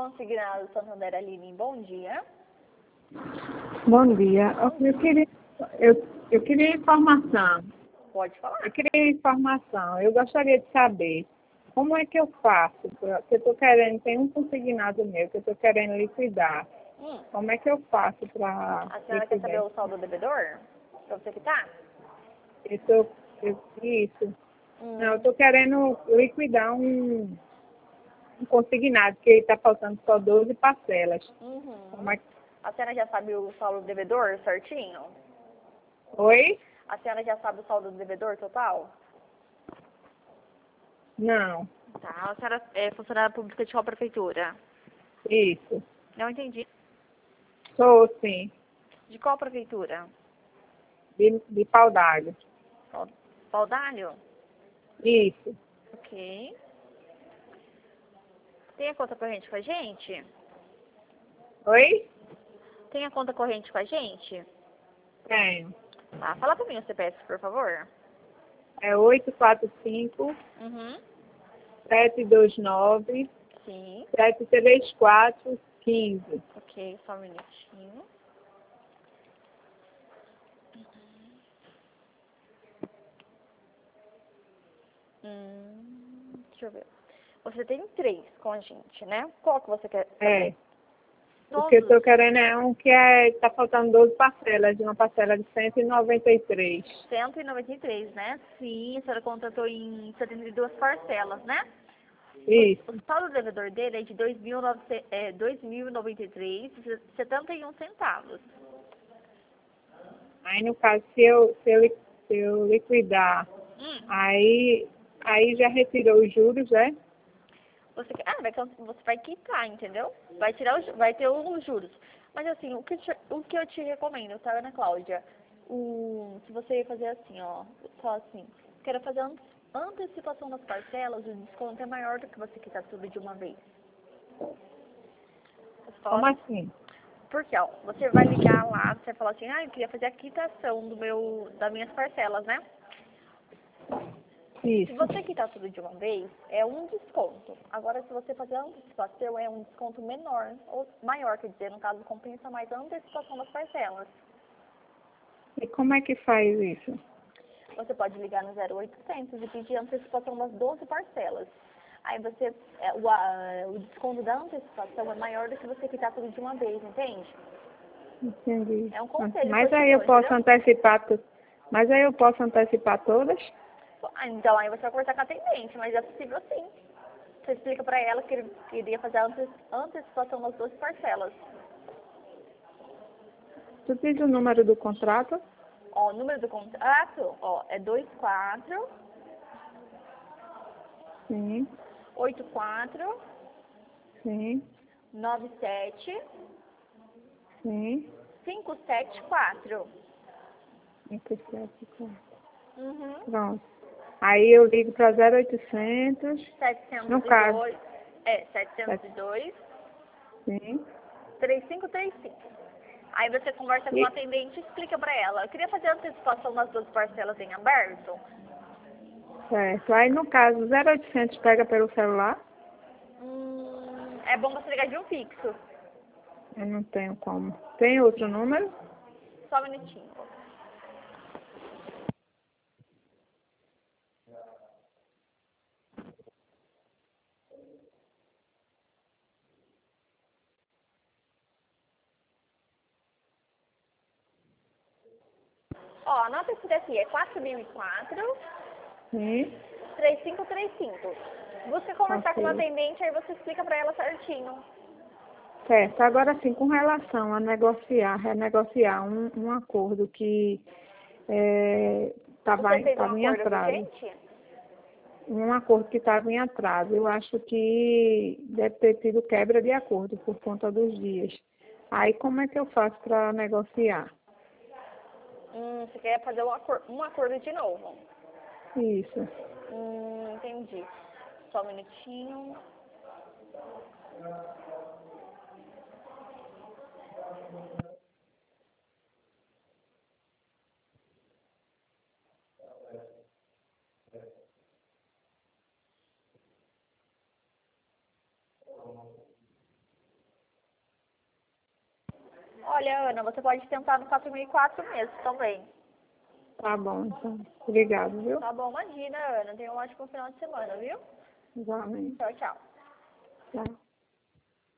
Consignado Santander Aline, bom dia. Bom dia. Eu queria informação. Pode falar. Eu gostaria de saber como é que eu faço, que eu estou querendo, tem um consignado meu que eu estou querendo liquidar. Como é que eu faço para A senhora quer saber o saldo do devedor? Pra você quitar? Isso. Não, eu estou querendo liquidar um consignado, que está faltando só 12 parcelas. Como é que... A senhora já sabe o saldo do devedor certinho? Oi? A senhora já sabe o saldo do devedor total? Não. Tá. A senhora é funcionária pública de qual prefeitura? Isso. Não entendi. Sou, sim. De qual prefeitura? De Pau d'Água. Paudalho? Isso. Ok. Tem a conta corrente com a gente? Oi? Tem a conta corrente com a gente? Tenho. Tá. Fala pra mim o CPF, por favor. É 845 729 Sim. 734 15. Ok, só um minutinho. Deixa eu ver. Você tem 3 com a gente, né? Qual que você quer saber? É. O que eu estou querendo é um que está faltando 12 parcelas, de uma parcela de 193. 193, né? Sim, a senhora contratou em 72 parcelas, né? Isso. O saldo do devedor dele é de 2.093,71 centavos. Aí, no caso, se eu liquidar, aí já retirou os juros, né? Você vai quitar, entendeu? Vai ter os juros. Mas assim, o que eu te recomendo, tá, Ana Cláudia? Se você ia fazer assim, ó, só assim, quero fazer antecipação das parcelas, o desconto é maior do que você quitar tudo de uma vez. Como assim? Porque, ó, você vai ligar lá, você vai falar assim, eu queria fazer a quitação das minhas parcelas, né? Isso. Se você quitar tudo de uma vez, é um desconto. Agora, se você fazer a antecipação, é um desconto menor, ou maior, quer dizer, no caso, compensa mais a antecipação das parcelas. E como é que faz isso? Você pode ligar no 0800 e pedir a antecipação das 12 parcelas. Aí o desconto da antecipação é maior do que você quitar tudo de uma vez, entende? Entendi. É um conselho. Mas aí eu posso antecipar todas? Então, aí você vai conversar com a atendente, mas é possível sim. Você explica pra ela que queria fazer a antecipação das 12 parcelas. Tu diz o número do contrato? Ó, o número do contrato, ó, é 24 Sim. 84 Sim. 97 Sim. 574. 574. Pronto. Aí eu ligo para 0800. No caso. 702 Sim. 3535. Aí você conversa com a atendente e explica pra ela. Eu queria fazer a antecipação das 12 parcelas em aberto. Certo. Aí no caso, 0800 pega pelo celular? É bom você ligar de um fixo. Eu não tenho como. Tem outro número? Só um minutinho. Ó, anota esse daqui, é 4004 Sim. 3535. Você conversar com uma Ok. atendente, aí você explica pra ela certinho. Certo. Agora sim, com relação a renegociar um acordo que estava Você fez um em acordo atraso. urgente? Um acordo que estava em atraso. Eu acho que deve ter tido quebra de acordo por conta dos dias. Aí como é que eu faço para negociar? Você quer fazer um acordo de novo? Isso. Entendi. Só um minutinho. Olha, Ana, você pode tentar no 4.004 meses também. Tá bom, então. Obrigado, viu? Tá bom, imagina, Ana. Tenha um ótimo final de semana, viu? Igualmente. Tchau, tchau. Tchau.